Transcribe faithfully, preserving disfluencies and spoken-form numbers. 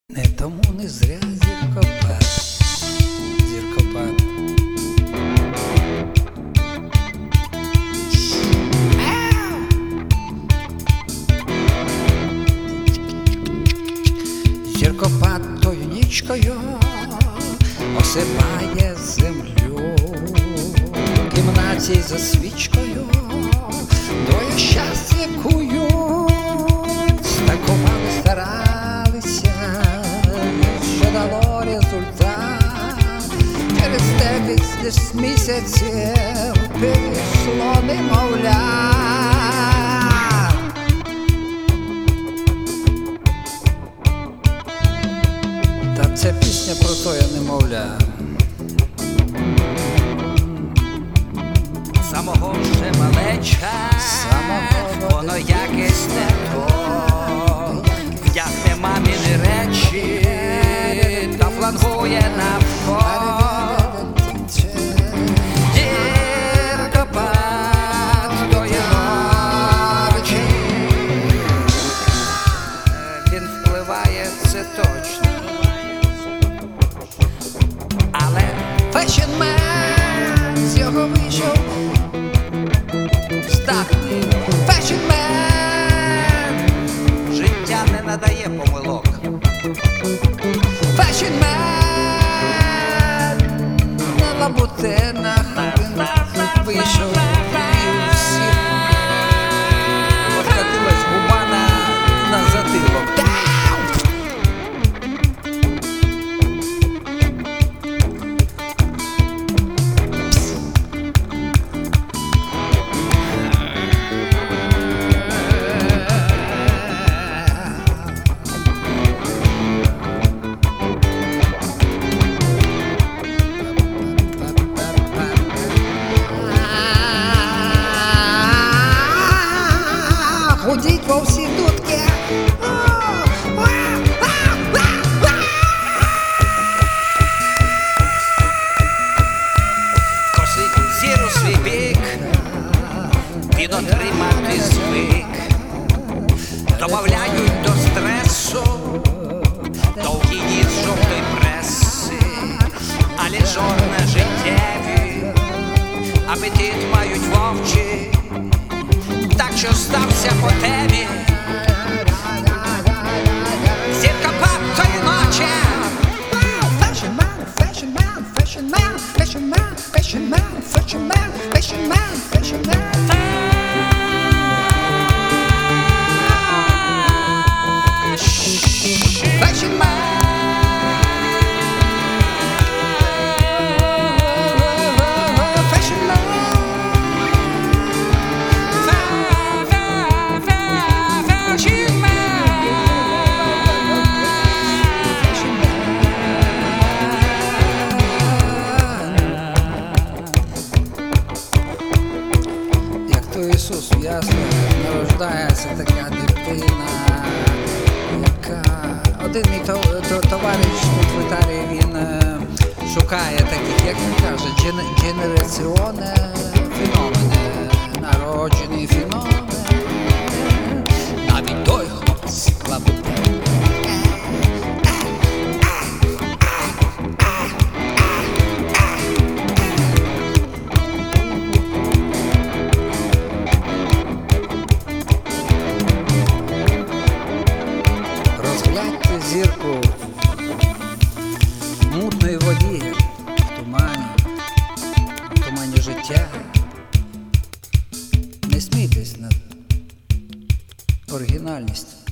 Не тому не зря зіркопад, зіркопад. Зіркопад тою нічкою осипає землю, в кімнаті за свічкою двоє щастя кують, стакували, старалися, що дало результат. Через дев'ять місяців пішло немовля. Та це пісня про тоє немовля. Самого вже малеча, Самого воно якесь не то, вдягне маміни речі та флангує навколо. Зіркопад тої ночі, він впливає, це точно, але Fashion Man з його вийшов здатний. Fashion Man життя не надає помилок. Fashion Man на лабутенах він вийшов і всіх подкатилась губа на, на затилок. Гудіть во всі дудки. Косить зір у свій бік, він отримати звик. Добавляють до стресу довгі ніс жовтої преси, а ліжорне життєві, апетит мають вовчі, так що стався по темі. Зіркопад тої ночі. Fashion Man, Fashion Man, Fashion Man, Fashion Man, Fashion Man, Fashion Man, Fashion Man, Fashion Man. Fashion Man. Fashion Man. Як то Ісус в яслах народжається така дитина, яка один мій то, то, товариш тут в Італії, він е, шукає таких, як він каже, ген, генераціоне феномени, народжені феномени. Навіть той хлопець лабутен. Розгляньте зірку в мутної воді, в тумані, в тумані життя. Не смійтесь над оригінальністю.